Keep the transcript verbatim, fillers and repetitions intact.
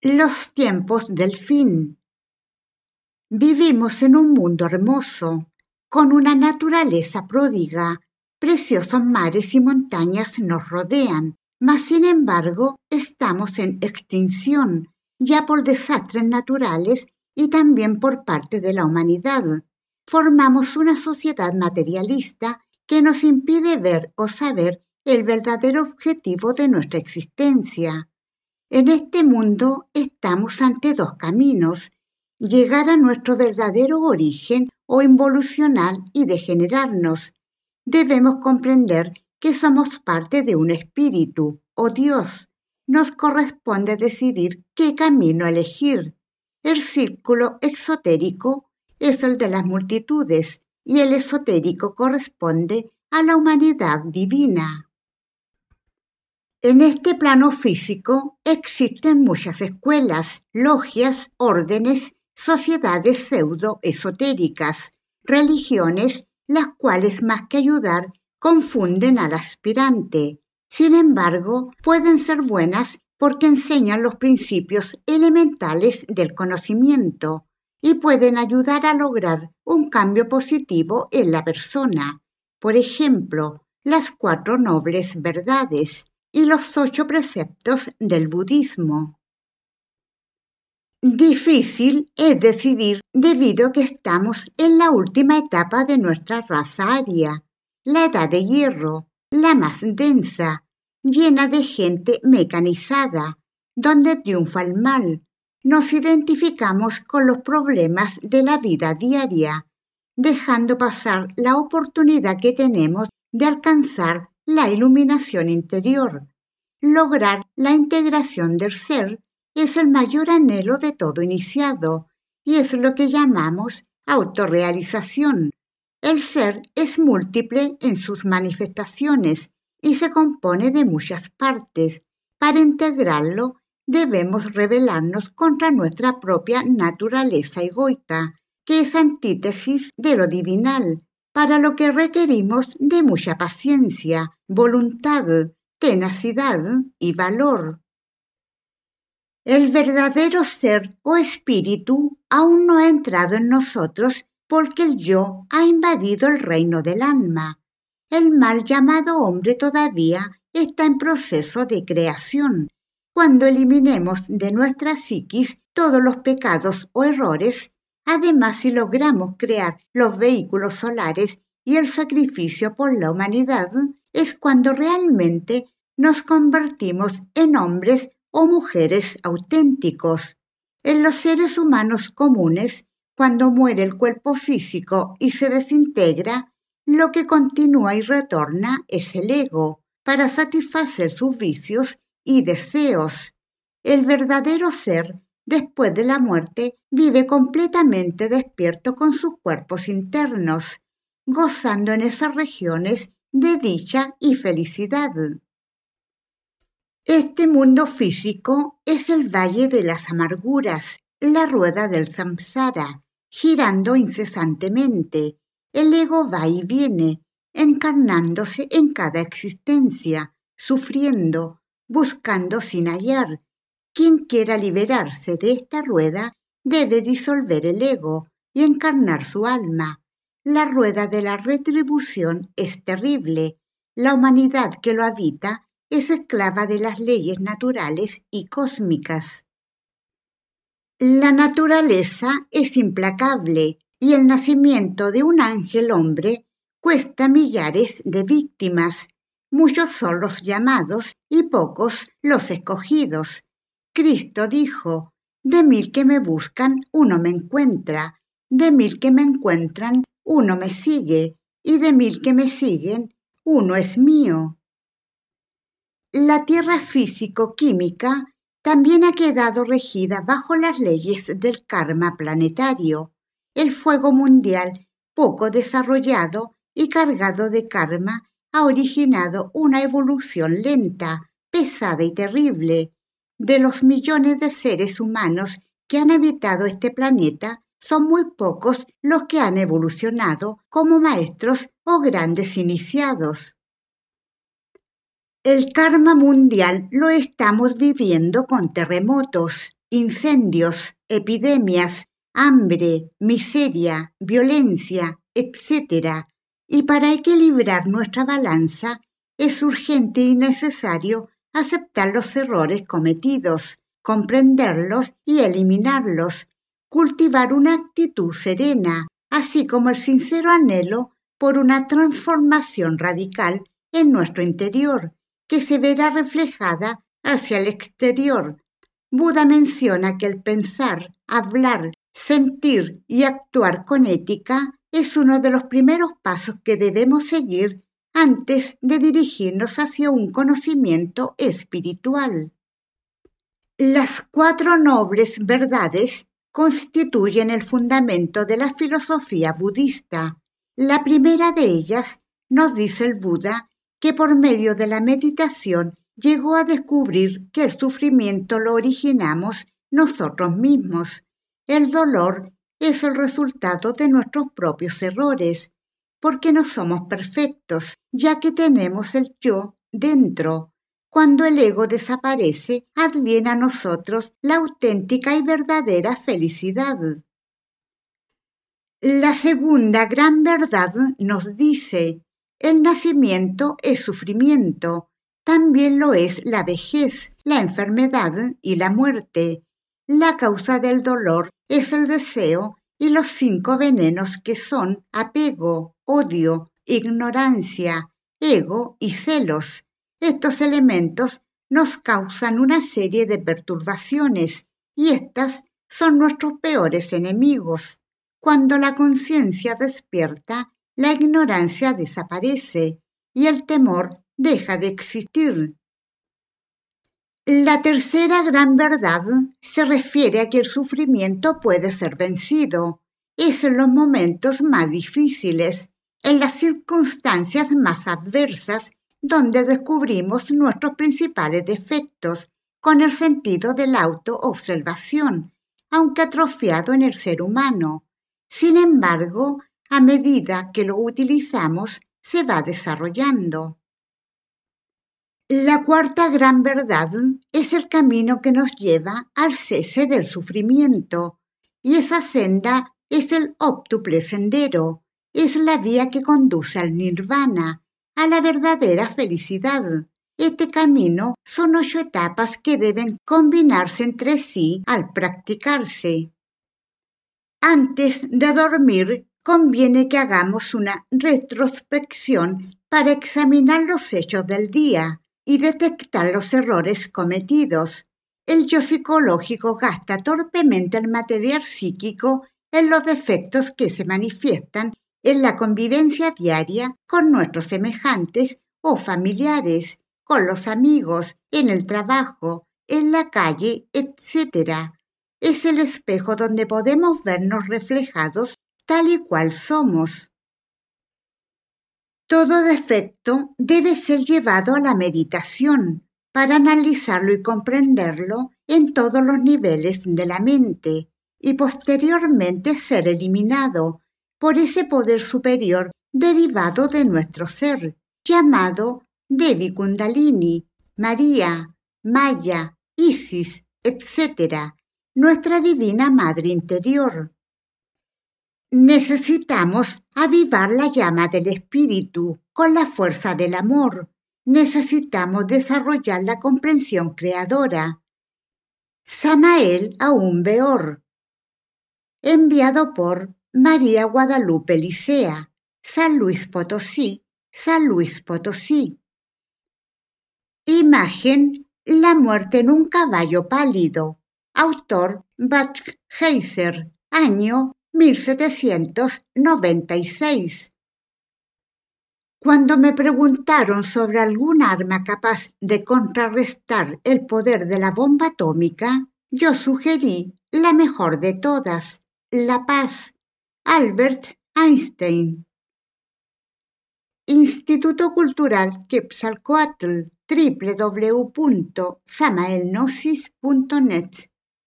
Los tiempos del fin. Vivimos en un mundo hermoso, con una naturaleza pródiga. Preciosos mares y montañas nos rodean, mas sin embargo estamos en extinción, ya por desastres naturales y también por parte de la humanidad. Formamos una sociedad materialista que nos impide ver o saber el verdadero objetivo de nuestra existencia. En este mundo estamos ante dos caminos: llegar a nuestro verdadero origen o involucionar y degenerarnos. Debemos comprender que somos parte de un espíritu o Dios. Nos corresponde decidir qué camino elegir. El círculo exotérico es el de las multitudes y el esotérico corresponde a la humanidad divina. En este plano físico existen muchas escuelas, logias, órdenes, sociedades pseudo-esotéricas, religiones, las cuales más que ayudar confunden al aspirante. Sin embargo, pueden ser buenas porque enseñan los principios elementales del conocimiento y pueden ayudar a lograr un cambio positivo en la persona. Por ejemplo, las cuatro nobles verdades y los ocho preceptos del budismo. Difícil es decidir debido a que estamos en la última etapa de nuestra raza aria, la edad de hierro, la más densa, llena de gente mecanizada, donde triunfa el mal. Nos identificamos con los problemas de la vida diaria, dejando pasar la oportunidad que tenemos de alcanzar la iluminación interior. Lograr la integración del ser es el mayor anhelo de todo iniciado y es lo que llamamos autorrealización. El ser es múltiple en sus manifestaciones y se compone de muchas partes. Para integrarlo, debemos rebelarnos contra nuestra propia naturaleza egoica, que es antítesis de lo divinal, para lo que requerimos de mucha paciencia, voluntad, tenacidad y valor. El verdadero ser o espíritu aún no ha entrado en nosotros porque el yo ha invadido el reino del alma. El mal llamado hombre todavía está en proceso de creación. Cuando eliminemos de nuestra psiquis todos los pecados o errores, además si logramos crear los vehículos solares y el sacrificio por la humanidad, es cuando realmente nos convertimos en hombres o mujeres auténticos. En los seres humanos comunes, cuando muere el cuerpo físico y se desintegra, lo que continúa y retorna es el ego, para satisfacer sus vicios y deseos. El verdadero ser, después de la muerte, vive completamente despierto con sus cuerpos internos, gozando en esas regiones de dicha y felicidad. Este mundo físico es el valle de las amarguras, la rueda del samsara, girando incesantemente. El ego va y viene, encarnándose en cada existencia, sufriendo, buscando sin hallar. Quien quiera liberarse de esta rueda debe disolver el ego y encarnar su alma. La rueda de la retribución es terrible. La humanidad que lo habita es esclava de las leyes naturales y cósmicas. La naturaleza es implacable y el nacimiento de un ángel hombre cuesta millares de víctimas. Muchos son los llamados y pocos los escogidos. Cristo dijo: de mil que me buscan, uno me encuentra, de mil que me encuentran, uno me sigue, y de mil que me siguen, uno es mío. La tierra físico-química también ha quedado regida bajo las leyes del karma planetario. El fuego mundial, poco desarrollado y cargado de karma, ha originado una evolución lenta, pesada y terrible. De los millones de seres humanos que han habitado este planeta, son muy pocos los que han evolucionado como maestros o grandes iniciados. El karma mundial lo estamos viviendo con terremotos, incendios, epidemias, hambre, miseria, violencia, etcétera. Y para equilibrar nuestra balanza es urgente y necesario aceptar los errores cometidos, comprenderlos y eliminarlos, cultivar una actitud serena, así como el sincero anhelo por una transformación radical en nuestro interior, que se verá reflejada hacia el exterior. Buda menciona que el pensar, hablar, sentir y actuar con ética es uno de los primeros pasos que debemos seguir antes de dirigirnos hacia un conocimiento espiritual. Las cuatro nobles verdades constituyen el fundamento de la filosofía budista. La primera de ellas nos dice el Buda que por medio de la meditación llegó a descubrir que el sufrimiento lo originamos nosotros mismos. El dolor es el resultado de nuestros propios errores, porque no somos perfectos, ya que tenemos el yo dentro. Cuando el ego desaparece, adviene a nosotros la auténtica y verdadera felicidad. La segunda gran verdad nos dice: el nacimiento es sufrimiento, también lo es la vejez, la enfermedad y la muerte. La causa del dolor es el deseo y los cinco venenos que son apego, odio, ignorancia, ego y celos. Estos elementos nos causan una serie de perturbaciones y estas son nuestros peores enemigos. Cuando la conciencia despierta, la ignorancia desaparece y el temor deja de existir. La tercera gran verdad se refiere a que el sufrimiento puede ser vencido. Es en los momentos más difíciles, en las circunstancias más adversas, donde descubrimos nuestros principales defectos con el sentido de la autoobservación, aunque atrofiado en el ser humano. Sin embargo, a medida que lo utilizamos, se va desarrollando. La cuarta gran verdad es el camino que nos lleva al cese del sufrimiento, y esa senda es el óptuple sendero, es la vía que conduce al nirvana, a la verdadera felicidad. Este camino son ocho etapas que deben combinarse entre sí al practicarse. Antes de dormir, conviene que hagamos una retrospección para examinar los hechos del día y detectar los errores cometidos. El yo psicológico gasta torpemente el material psíquico en los defectos que se manifiestan en la convivencia diaria con nuestros semejantes o familiares, con los amigos, en el trabajo, en la calle, etcétera. Es el espejo donde podemos vernos reflejados tal y cual somos. Todo defecto debe ser llevado a la meditación para analizarlo y comprenderlo en todos los niveles de la mente y posteriormente ser eliminado por ese poder superior derivado de nuestro ser, llamado Devi Kundalini, María, Maya, Isis, etcétera, nuestra divina madre interior. Necesitamos avivar la llama del espíritu con la fuerza del amor. Necesitamos desarrollar la comprensión creadora. Samael Aún Beor. Enviado por María Guadalupe Licea, San Luis Potosí, San Luis Potosí. Imagen: La muerte en un caballo pálido. Autor: Bach Heiser. Año mil setecientos noventa y seis. Cuando me preguntaron sobre algún arma capaz de contrarrestar el poder de la bomba atómica, yo sugerí la mejor de todas, la paz. Albert Einstein. Instituto Cultural Quetzalcóatl, doble u doble u doble u punto samaelgnosis punto net.